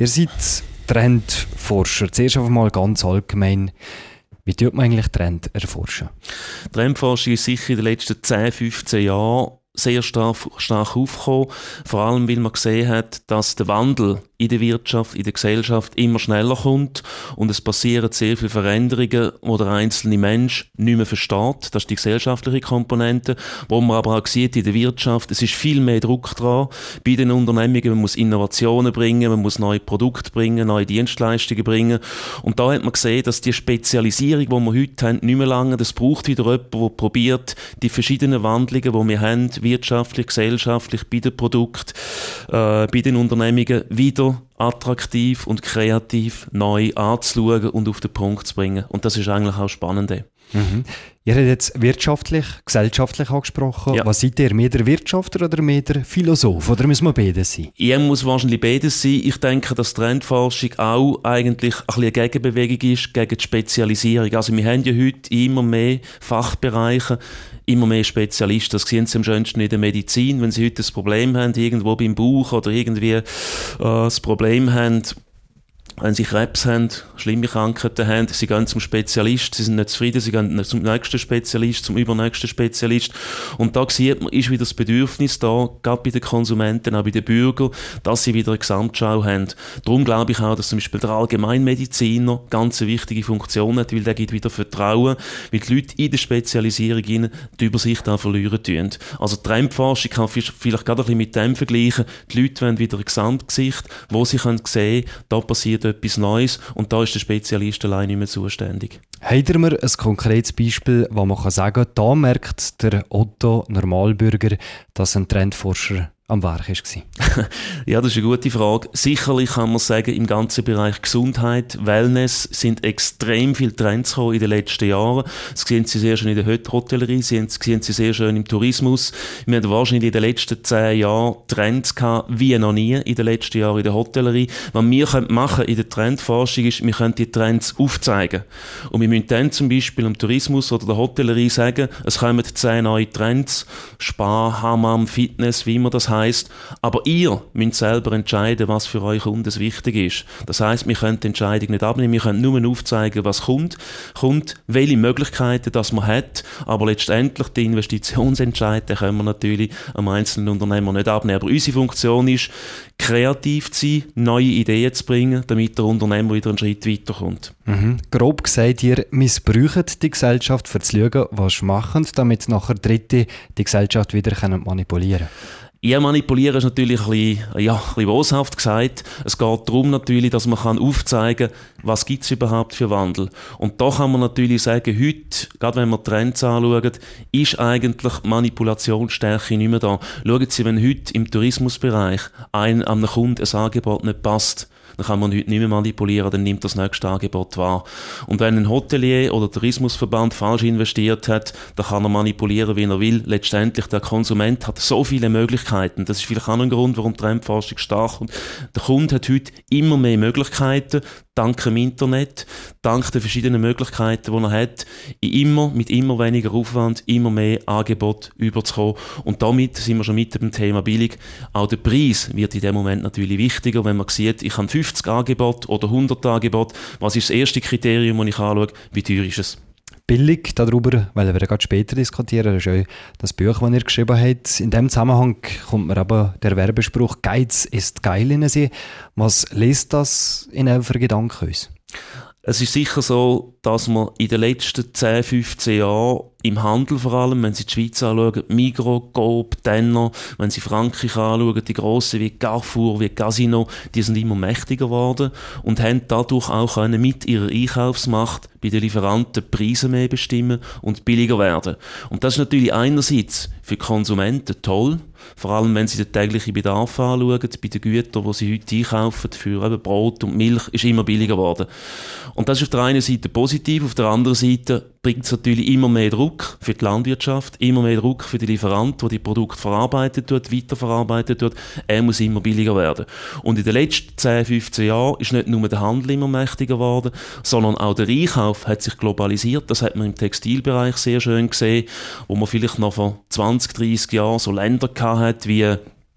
Ihr seid Trendforscher. Zuerst einmal ganz allgemein. Wie tut man eigentlich Trend erforschen? Trendforschung ist sicher in den letzten 10, 15 Jahren sehr stark aufgekommen. Vor allem, weil man gesehen hat, dass der Wandel in der Wirtschaft, in der Gesellschaft immer schneller kommt und es passieren sehr viele Veränderungen, die der einzelne Mensch nicht mehr versteht. Das ist die gesellschaftliche Komponente, wo man aber auch sieht in der Wirtschaft, es ist viel mehr Druck dran bei den Unternehmungen. Man muss Innovationen bringen, man muss neue Produkte bringen, neue Dienstleistungen bringen. Und da hat man gesehen, dass die Spezialisierung, die wir heute haben, nicht mehr lange. Das braucht wieder jemand, der probiert, die verschiedenen Wandlungen, die wir haben, wirtschaftlich, gesellschaftlich, bei den Produkten, bei den Unternehmungen, wieder attraktiv und kreativ neu anzuschauen und auf den Punkt zu bringen. Und das ist eigentlich auch spannend. Mhm. Ihr habt jetzt wirtschaftlich, gesellschaftlich angesprochen. Ja. Was seid ihr? Mehr der Wirtschaftler oder mehr der Philosoph? Oder müssen wir beides sein? Ich muss wahrscheinlich beides sein. Ich denke, dass Trendforschung auch eigentlich ein bisschen eine Gegenbewegung ist gegen die Spezialisierung. Also wir haben ja heute immer mehr Fachbereiche, immer mehr Spezialisten. Das sehen Sie am schönsten in der Medizin. Wenn Sie heute ein Problem haben, irgendwo beim Bauch oder irgendwie das Problem haben, wenn sie Krebs haben, schlimme Krankheiten haben, sie gehen zum Spezialist, sie sind nicht zufrieden, sie gehen zum nächsten Spezialist, zum übernächsten Spezialist. Und da sieht man, ist wieder das Bedürfnis da, gerade bei den Konsumenten, auch bei den Bürgern, dass sie wieder eine Gesamtschau haben. Darum glaube ich auch, dass zum Beispiel der Allgemeinmediziner ganz eine wichtige Funktion hat, weil der gibt wieder Vertrauen, weil die Leute in der Spezialisierung die Übersicht auch verlieren tun. Also die Trendforschung kann vielleicht gerade ein bisschen mit dem vergleichen. Die Leute wollen wieder ein Gesamtgesicht, wo sie können sehen, da passiert etwas Neues und da ist der Spezialist allein nicht mehr zuständig. Habt ihr mir ein konkretes Beispiel, wo man sagen kann, da merkt der Otto Normalbürger, dass ein Trendforscher am Werk war? Ja, das ist eine gute Frage. Sicherlich kann man sagen, im ganzen Bereich Gesundheit, Wellness sind extrem viele Trends gekommen in den letzten Jahren. Das sehen Sie sehr schön in der Hotellerie, das sehen Sie sehr schön im Tourismus. Wir haben wahrscheinlich in den letzten 10 Jahren Trends gehabt, wie noch nie in den letzten Jahren in der Hotellerie. Was wir machen in der Trendforschung ist, wir können die Trends aufzeigen. Und wir müssen dann zum Beispiel im Tourismus oder der Hotellerie sagen, es kommen 10 neue Trends, Spa, Hammam, Fitness, wie immer das heisst. Aber ihr müsst selber entscheiden, was für euch Kunden wichtig ist. Das heisst, wir können die Entscheidung nicht abnehmen, wir können nur aufzeigen, was kommt, welche Möglichkeiten das man hat, aber letztendlich die Investitionsentscheidungen können wir natürlich am einzelnen Unternehmer nicht abnehmen. Aber unsere Funktion ist, kreativ zu sein, neue Ideen zu bringen, damit der Unternehmer wieder einen Schritt weiterkommt. Mhm. Grob gesagt, ihr missbraucht die Gesellschaft, um zu schauen, was sie machen, damit nachher Dritte die Gesellschaft wieder manipulieren können. Ja, manipulieren ist natürlich ein bisschen boshaft gesagt. Es geht darum natürlich, dass man aufzeigen kann, was gibt es überhaupt für Wandel. Und da kann man natürlich sagen, heute, gerade wenn man Trends anschaut, ist eigentlich Manipulationsstärke nicht mehr da. Schauen Sie, wenn heute im Tourismusbereich einem Kunden ein Angebot nicht passt, dann kann man heute nicht mehr manipulieren, dann nimmt das nächste Angebot wahr. Und wenn ein Hotelier oder Tourismusverband falsch investiert hat, dann kann er manipulieren, wie er will. Letztendlich, der Konsument hat so viele Möglichkeiten. Das ist vielleicht auch ein Grund, warum die Trendforschung stark ist. Der Kunde hat heute immer mehr Möglichkeiten, dank dem Internet, dank den verschiedenen Möglichkeiten, die er hat, mit immer weniger Aufwand, immer mehr Angebot überzukommen. Und damit sind wir schon mit dem Thema billig. Auch der Preis wird in dem Moment natürlich wichtiger, wenn man sieht, ich habe 50 Angebote oder 100 Angebote. Was ist das erste Kriterium, das ich anschaue? Wie teuer ist es? Billig, darüber wollen wir gerade später diskutieren. Das ist auch das Buch, das ihr geschrieben habt. In diesem Zusammenhang kommt mir aber der Werbespruch «Geiz ist geil» in den Sinn. Was löst das in euren Gedanken aus? Es ist sicher so, dass man in den letzten 10, 15 Jahren im Handel vor allem, wenn Sie die Schweiz anschauen, Migros, Coop, Denner, wenn Sie Frankreich anschauen, die Grossen wie Carrefour, wie Casino, die sind immer mächtiger geworden und haben dadurch auch können mit ihrer Einkaufsmacht bei den Lieferanten Preise mehr bestimmen und billiger werden. Und das ist natürlich einerseits für Konsumenten toll, vor allem wenn sie den täglichen Bedarf anschauen, bei den Gütern, die sie heute einkaufen, für eben Brot und Milch, ist immer billiger geworden. Und das ist auf der einen Seite positiv, auf der anderen Seite bringt es natürlich immer mehr Druck für die Landwirtschaft, immer mehr Druck für die Lieferanten, der die Produkte verarbeitet tut, weiterverarbeitet tut. Er muss immer billiger werden. Und in den letzten 10, 15 Jahren ist nicht nur der Handel immer mächtiger geworden, sondern auch der Einkauf hat sich globalisiert. Das hat man im Textilbereich sehr schön gesehen, wo man vielleicht noch vor 20, 30 Jahren so Länder gehabt hat wie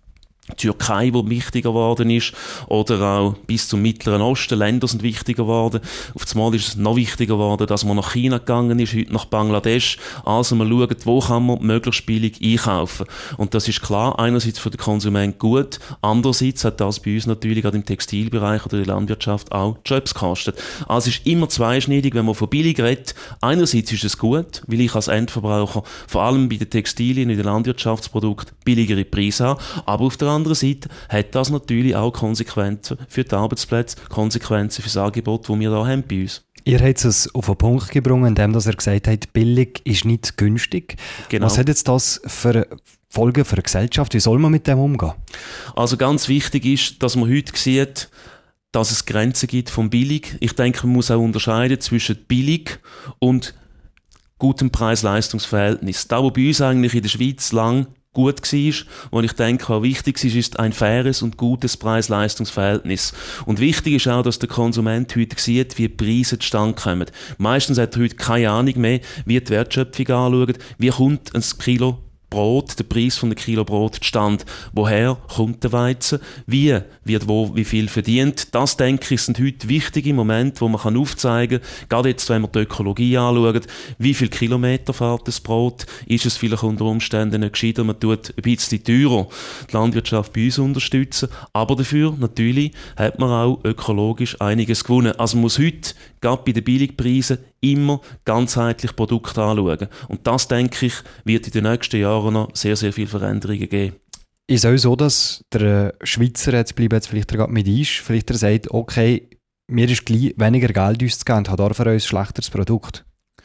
Die Türkei, die wichtiger geworden ist, oder auch bis zum Mittleren Osten, Länder sind wichtiger geworden. Auf einmal ist es noch wichtiger geworden, dass man nach China gegangen ist, heute nach Bangladesch. Also man schaut, wo kann man möglichst billig einkaufen. Und das ist klar, einerseits für den Konsument gut, andererseits hat das bei uns natürlich gerade im Textilbereich oder in der Landwirtschaft auch Jobs gekostet. Also es ist immer zweischneidig, wenn man von billig redet. Einerseits ist es gut, weil ich als Endverbraucher vor allem bei den Textilien, in den Landwirtschaftsprodukten billigere Preise habe, aber auf der anderen Seite hat das natürlich auch Konsequenzen für die Arbeitsplätze, Konsequenzen für das Angebot, das wir da haben bei uns. Ihr habt es auf den Punkt gebracht, indem er gesagt hat, billig ist nicht günstig. Genau. Was hat jetzt das für Folgen für die Gesellschaft? Wie soll man mit dem umgehen? Also ganz wichtig ist, dass man heute sieht, dass es Grenzen gibt vom Billig. Ich denke, man muss auch unterscheiden zwischen billig und gutem Preis-Leistungs-Verhältnis. Da, wo bei uns eigentlich in der Schweiz lang gut war, und ich denke, was wichtig ist ein faires und gutes Preis-Leistungs-Verhältnis. Und wichtig ist auch, dass der Konsument heute sieht, wie die Preise zustande kommen. Meistens hat er heute keine Ahnung mehr, wie die Wertschöpfung anschaut, wie kommt ein Kilo Brot, der Preis von einem Kilo Brot zustande. Woher kommt der Weizen? Wie wird wo wie viel verdient? Das, denke ich, sind heute wichtige Momente, wo man aufzeigen kann, gerade jetzt, wenn man die Ökologie anschaut, wie viel Kilometer fährt das Brot? Ist es vielleicht unter Umständen nicht gescheiter, man tut ein bisschen teurer die Landwirtschaft bei uns unterstützen, aber dafür, natürlich, hat man auch ökologisch einiges gewonnen. Also man muss heute, gerade bei den Billigpreisen, immer ganzheitlich Produkte anschauen. Und das, denke ich, wird in den nächsten Jahren noch sehr, sehr viele Veränderungen geben. Ist es auch so, dass der Schweizer, jetzt bleibt jetzt vielleicht gerade mit uns, vielleicht er sagt, okay, mir ist gleich weniger Geld auszugeben und hat dafür ein schlechteres Produkt?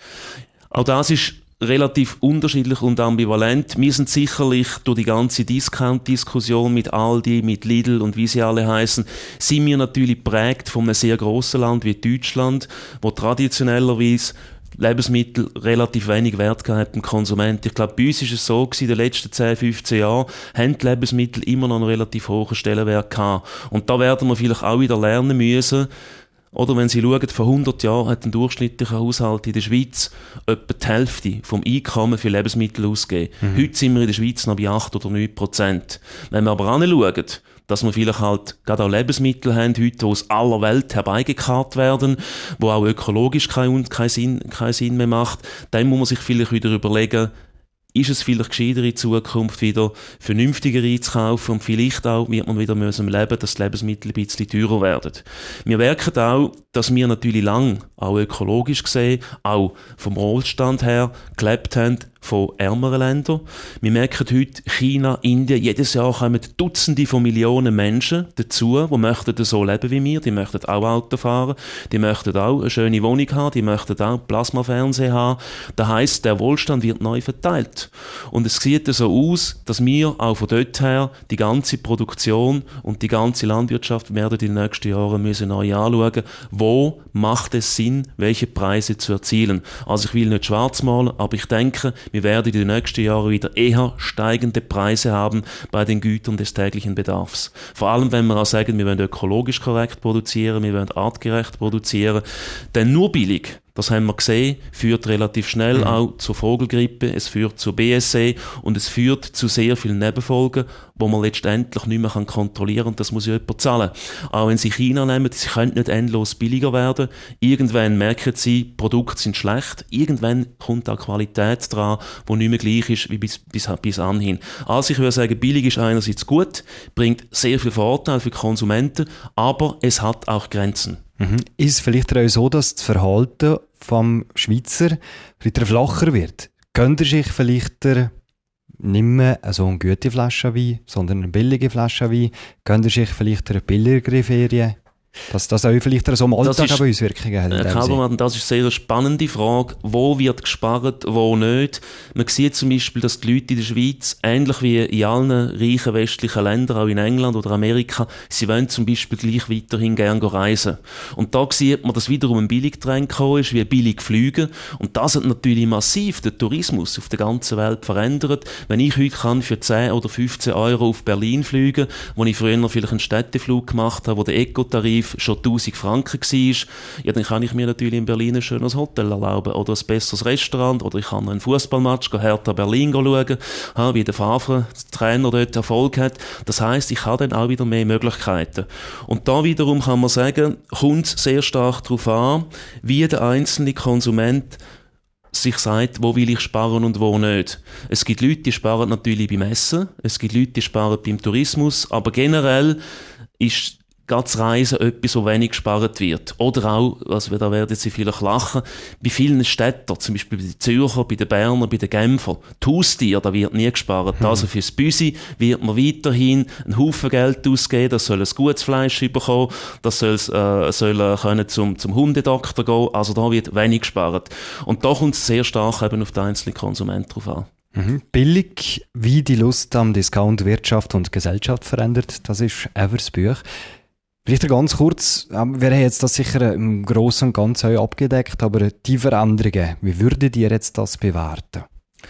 Auch das ist relativ unterschiedlich und ambivalent. Wir sind sicherlich durch die ganze Discount-Diskussion mit Aldi, mit Lidl und wie sie alle heißen, sind wir natürlich geprägt von einem sehr grossen Land wie Deutschland, wo traditionellerweise Lebensmittel relativ wenig Wert gehabt beim Konsument. Ich glaube, bei uns ist es so gewesen, in den letzten 10, 15 Jahren haben die Lebensmittel immer noch einen relativ hohen Stellenwert gehabt. Und da werden wir vielleicht auch wieder lernen müssen, oder wenn Sie schauen, vor 100 Jahren hat ein durchschnittlicher Haushalt in der Schweiz etwa die Hälfte vom Einkommen für Lebensmittel ausgegeben. Heute sind wir in der Schweiz noch bei 8 oder 9%. Wenn wir aber anschauen, dass wir vielleicht halt gerade auch Lebensmittel haben heute, die aus aller Welt herbeigekarrt werden, wo auch ökologisch keinen Sinn mehr macht, dann muss man sich vielleicht wieder überlegen, ist es vielleicht gescheiter in Zukunft wieder vernünftiger einzukaufen und vielleicht auch wird man wieder müssen leben, dass die Lebensmittel ein bisschen teurer werden. Wir merken auch, dass wir natürlich lang, auch ökologisch gesehen, auch vom Wohlstand her, gelebt haben von ärmeren Ländern. Wir merken heute, China, Indien, jedes Jahr kommen Dutzende von Millionen Menschen dazu, die möchten so leben wie wir, die möchten auch Auto fahren, die möchten auch eine schöne Wohnung haben, die möchten auch Plasmafernseher haben. Das heisst, der Wohlstand wird neu verteilt. Und es sieht so aus, dass wir auch von dort her die ganze Produktion und die ganze Landwirtschaft werden in den nächsten Jahren müssen neu anschauen, wo macht es Sinn, welche Preise zu erzielen. Also ich will nicht schwarz malen, aber ich denke, wir werden in den nächsten Jahren wieder eher steigende Preise haben bei den Gütern des täglichen Bedarfs. Vor allem, wenn wir auch sagen, wir wollen ökologisch korrekt produzieren, wir wollen artgerecht produzieren, denn nur billig, das haben wir gesehen, führt relativ schnell auch zur Vogelgrippe, es führt zur BSE und es führt zu sehr vielen Nebenfolgen, wo man letztendlich nicht mehr kontrollieren kann und das muss ja jemand zahlen. Auch wenn Sie China nehmen, sie können nicht endlos billiger werden. Irgendwann merken Sie, Produkte sind schlecht, irgendwann kommt auch Qualität dran, die nicht mehr gleich ist wie bis anhin. Also ich würde sagen, billig ist einerseits gut, bringt sehr viel Vorteile für die Konsumenten, aber es hat auch Grenzen. Ist es vielleicht auch so, dass das Verhalten vom Schweizer vielleicht flacher wird? Könnte sich vielleicht nicht mehr so eine gute Flasche Wein, sondern eine billige Flasche Wein, könnte sich vielleicht eine billigere Ferien, dass das auch vielleicht so im Alltag bei uns Wirkungen hat? Herr Kabermann, das ist eine sehr spannende Frage. Wo wird gespart, wo nicht? Man sieht zum Beispiel, dass die Leute in der Schweiz, ähnlich wie in allen reichen westlichen Ländern, auch in England oder Amerika, sie wollen zum Beispiel gleich weiterhin gerne reisen. Und da sieht man, dass wiederum ein Billigtrend gekommen ist, wie billig fliegen. Und das hat natürlich massiv den Tourismus auf der ganzen Welt verändert. Wenn ich heute kann für 10 oder 15 Euro auf Berlin fliegen, wo ich früher noch vielleicht einen Städteflug gemacht habe, wo der Eco-Tarif Tarif schon 1000 Franken war, ja, dann kann ich mir natürlich in Berlin ein schönes Hotel erlauben oder ein besseres Restaurant oder ich kann einen Fußballmatch Hertha Berlin schauen, wie der Favre-Trainer dort Erfolg hat. Das heisst, ich habe dann auch wieder mehr Möglichkeiten. Und da wiederum kann man sagen, kommt es sehr stark darauf an, wie der einzelne Konsument sich sagt, wo will ich sparen und wo nicht. Es gibt Leute, die sparen natürlich beim Essen, es gibt Leute, die sparen beim Tourismus, aber generell ist das Reisen etwas, wo wenig gespart wird. Oder auch, also da werden Sie vielleicht lachen, bei vielen Städten, zum Beispiel bei den Zürcher, bei den Berner, bei den Genfer, die Haustiere, da wird nie gespart. Also fürs Büsi wird man weiterhin einen Haufen Geld ausgeben, das soll ein gutes Fleisch bekommen, das soll können zum Hundedoktor gehen, also da wird wenig gespart. Und da kommt es sehr stark eben auf den einzelnen Konsumenten drauf an. Billig, wie die Lust am Discount Wirtschaft und Gesellschaft verändert, das ist Evers Buch. Vielleicht ganz kurz, wir haben jetzt das sicher im Großen und Ganzen abgedeckt, aber die Veränderungen, wie würdet ihr jetzt das bewerten?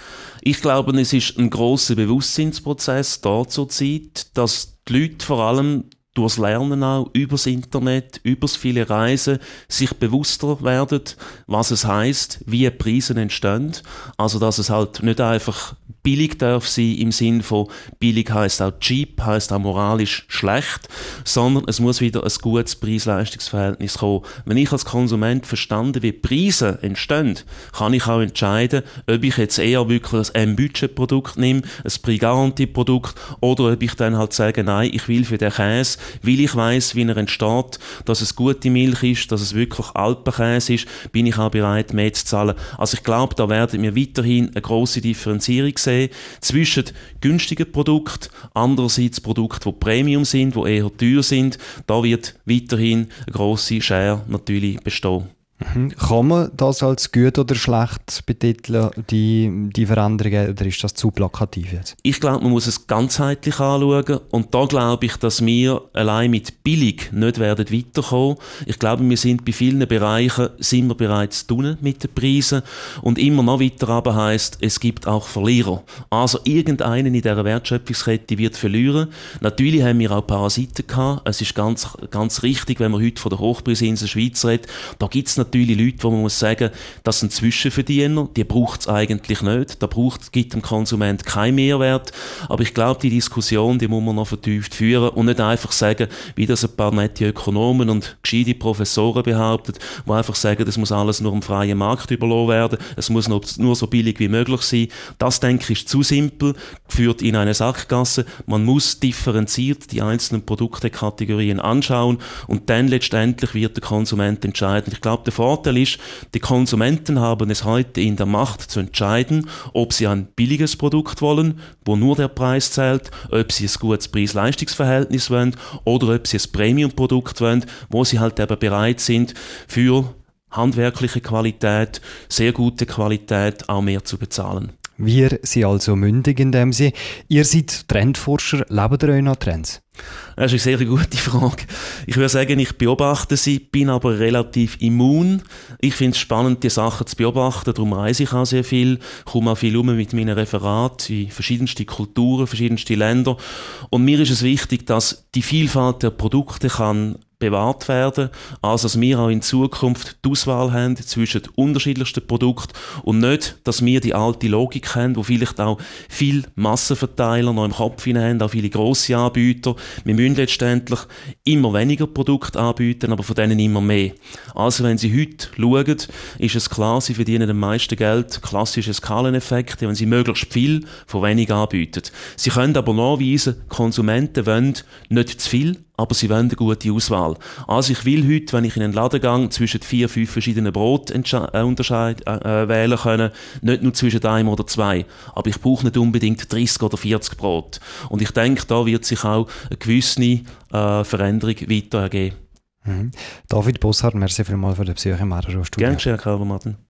Ich glaube, es ist ein grosser Bewusstseinsprozess da zur Zeit, dass die Leute vor allem durchs Lernen auch, übers Internet, übers viele Reisen, sich bewusster werden, was es heisst, wie Preise entstehen. Also, dass es halt nicht einfach billig darf sein, im Sinn von billig heisst auch cheap, heisst auch moralisch schlecht, sondern es muss wieder ein gutes Preis-Leistungs-Verhältnis kommen. Wenn ich als Konsument verstanden, wie Preise entstehen, kann ich auch entscheiden, ob ich jetzt eher wirklich ein M-Budget-Produkt nehme, ein Prix-Garantie-Produkt, oder ob ich dann halt sage, nein, ich will für den Käse, weil ich weiss, wie er entsteht, dass es gute Milch ist, dass es wirklich Alpenkäse ist, bin ich auch bereit, mehr zu zahlen. Also ich glaube, da werden wir weiterhin eine grosse Differenzierung sehen zwischen günstigen Produkten, andererseits Produkten, die Premium sind, die eher teuer sind. Da wird weiterhin eine grosse Share natürlich bestehen. Kann man das als gut oder schlecht betiteln, die Veränderungen, oder ist das zu plakativ jetzt? Ich glaube, man muss es ganzheitlich anschauen und da glaube ich, dass wir allein mit billig nicht werden weiterkommen. Ich glaube, wir sind bei vielen Bereichen sind wir bereits tun mit den Preisen und immer noch weiter runter heisst, es gibt auch Verlierer. Also irgendeiner in dieser Wertschöpfungskette wird verlieren. Natürlich haben wir auch Parasiten gehabt. Es ist ganz richtig, wenn man heute von der Hochpreisinsel Schweiz redet, da gibt es natürlich Leute, wo man muss sagen, das sind Zwischenverdiener, die braucht es eigentlich nicht, gibt dem Konsument keinen Mehrwert, aber ich glaube, die Diskussion, die muss man noch vertieft führen und nicht einfach sagen, wie das ein paar nette Ökonomen und gescheite Professoren behaupten, die einfach sagen, das muss alles nur im freien Markt überlassen werden, es muss nur so billig wie möglich sein. Das, denke ich, ist zu simpel, führt in eine Sackgasse. Man muss differenziert die einzelnen Produktekategorien anschauen und dann letztendlich wird der Konsument entscheiden. Ich glaube, der Vorteil ist, die Konsumenten haben es heute in der Macht zu entscheiden, ob sie ein billiges Produkt wollen, wo nur der Preis zählt, ob sie ein gutes Preis-Leistungs-Verhältnis wollen oder ob sie ein Premium-Produkt wollen, wo sie halt eben bereit sind, für handwerkliche Qualität, sehr gute Qualität auch mehr zu bezahlen. Wir sind also mündig in dem Sinne. Ihr seid Trendforscher, lebt ihr euch noch Trends? Das ist eine sehr gute Frage. Ich würde sagen, ich beobachte sie, bin aber relativ immun. Ich finde es spannend, die Sachen zu beobachten, darum reise ich auch sehr viel, komme auch viel mit meinen Referaten in verschiedenste Kulturen, verschiedenste Länder. Und mir ist es wichtig, dass die Vielfalt der Produkte kann bewahrt werden, also dass wir auch in Zukunft die Auswahl haben zwischen den unterschiedlichsten Produkten und nicht, dass wir die alte Logik haben, wo vielleicht auch viele Massenverteiler noch im Kopf haben, auch viele grosse Anbieter. Wir müssen letztendlich immer weniger Produkte anbieten, aber von denen immer mehr. Also wenn Sie heute schauen, ist es klar, Sie verdienen am meisten Geld, klassische Skaleneffekte, wenn Sie möglichst viel von wenig anbieten. Sie können aber nachweisen, Konsumenten wollen nicht zu viel, aber sie wollen eine gute Auswahl. Also ich will heute, wenn ich in einen Laden gehe, zwischen 4, 5 verschiedenen Brot wählen können, nicht nur zwischen einem oder zwei. Aber ich brauche nicht unbedingt 30 oder 40 Brot. Und ich denke, da wird sich auch eine gewisse Veränderung weiter ergeben. David Bosshardt, merci vielmals für den Besuch im RRO Studio. Gerne geschehen, Martin.